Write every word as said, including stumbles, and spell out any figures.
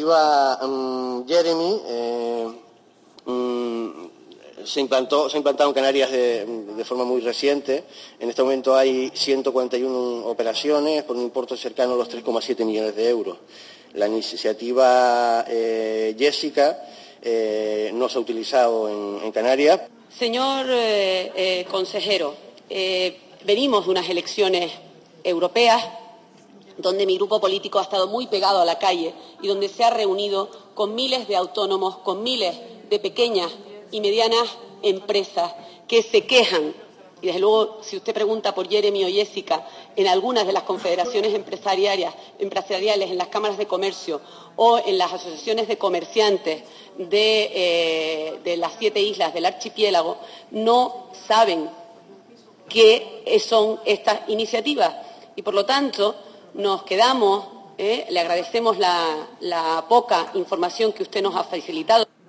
iniciativa um, Jeremy eh, um, se implantó, se ha implantado en Canarias de, de forma muy reciente. En este momento hay ciento cuarenta y una operaciones por un importe cercano a los tres coma siete millones de euros. La iniciativa eh, Jessica eh, no se ha utilizado en, en Canarias. Señor eh, eh, consejero, eh, venimos de unas elecciones europeas donde mi grupo político ha estado muy pegado a la calle y donde se ha reunido con miles de autónomos, con miles de pequeñas y medianas empresas que se quejan. Y desde luego, si usted pregunta por Jeremy o Jessica, en algunas de las confederaciones empresariales, empresariales en las cámaras de comercio o en las asociaciones de comerciantes de, eh, de las siete islas del archipiélago, no saben qué son estas iniciativas. Y, por lo tanto, nos quedamos, eh, le agradecemos la, la poca información que usted nos ha facilitado.